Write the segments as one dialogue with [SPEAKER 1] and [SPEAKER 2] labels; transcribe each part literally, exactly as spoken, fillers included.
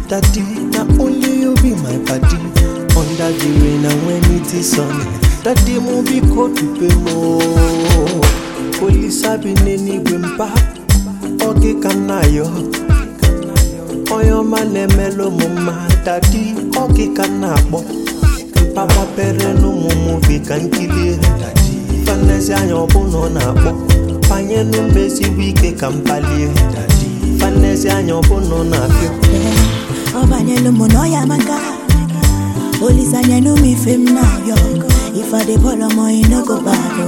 [SPEAKER 1] Daddy, not only you be my body. Under the rain and when it is sunny, Daddy movie coat to pay more. Police have been any wimpa. Ogi kanayo. Oyo mane melo mama. Daddy, ogi kanabo. Papa pere no mumu vi kan kilie. Daddy, fanesi anyo bono na bo. Panye no besi wike kampalie. Daddy, fanesi anyo bono na fio.
[SPEAKER 2] Obanye no mono ya manga. Police anya no mi fem na yo. If I dey follow mo you no go bad.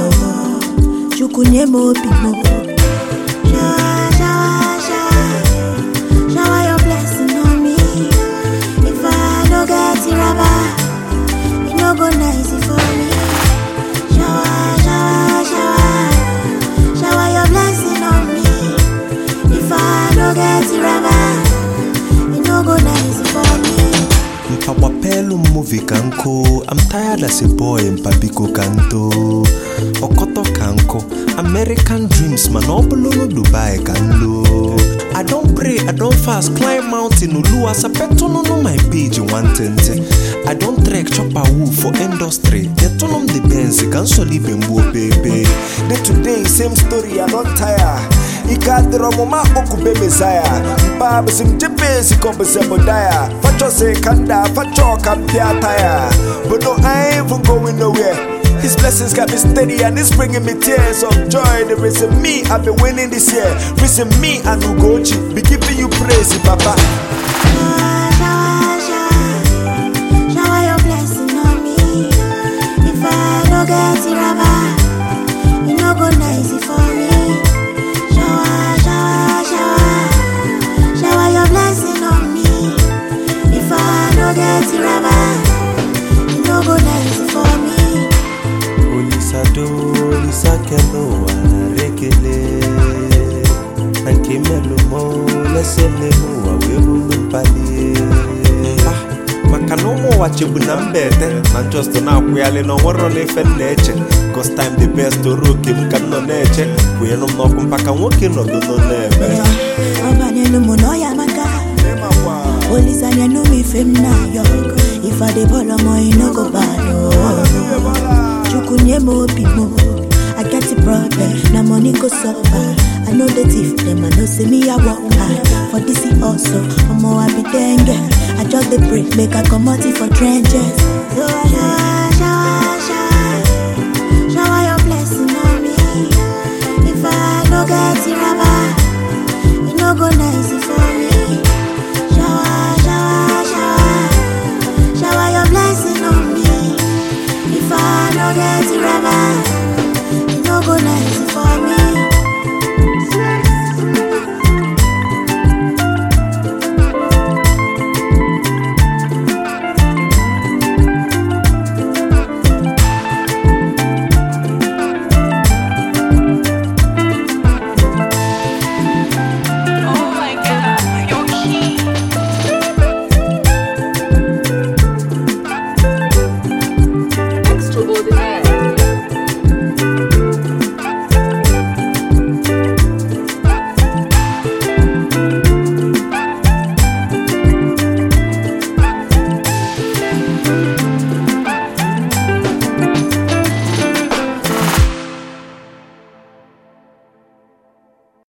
[SPEAKER 2] Chukunye mo pimo. Shower, shower, shower. Shower your blessing on me. If I no get it rubber, it no go nice for me. Shower, shower, shower. Shower your blessing on me. If I no get it rubber, it no go nice for me.
[SPEAKER 1] Mpawapelu movie kanko. I'm tired as a boy mpabiko kanto. Okoto kanko. American dreams man obolo Dubai kanlo. I don't pray, I don't fast, climb mountain ulu as a petono no my page one twenty. I don't trek chop a woo for industry. They turn on the Benz, can solely be more baby.
[SPEAKER 3] Day today, same story, I don't tire. Ikadro mama oku bebe zaya. Bab sim jibe si kombe sebo daya. Facho se kanda, facho kampia taya. But no, I ain't even going nowhere. His blessings got me steady and it's bringing me tears of joy. There is a me, I've been winning this year. Reason me and Ugochi, be giving you praise, Papa.
[SPEAKER 2] Shower, shower, shower. Shower your blessing on me. If I no get it rubber, it no go nice for me. Shower, shower, shower. Shower your blessing on me. If I no get it rubber, it no go nice for me.
[SPEAKER 1] Olisado, olisakelo, arekele. Ankemelo mo, lesele mo, awebulu pali. Makanomo wachibu nambete. Man just na kuyale no woro ne fenneche. Cause time the best to rook him can no neche. Kuyeno no kumpaka woki no do no nebe.
[SPEAKER 2] Obanye no mono ya manga. Police anya no mi fem na yo. If I dey follow mo you no go bad. Chukunye mo pimo. I get the problem, now money go suffer. I know the thief, them I know see me I walk hard. For this also, I'm more I be dengue. I just the break, make I come out for trenches.